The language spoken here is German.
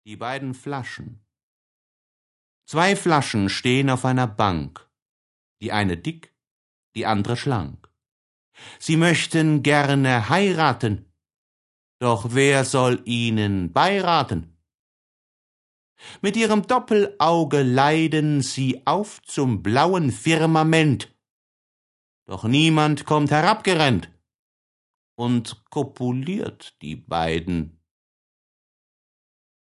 Die beiden Flaschen. 2 Flaschen stehen auf einer Bank, die eine dick, die andere schlank. Sie möchten gerne heiraten, doch wer soll ihnen beiraten? Mit ihrem Doppelauge leiden sie auf zum blauen Firmament, doch niemand kommt herabgerennt und kopuliert die beiden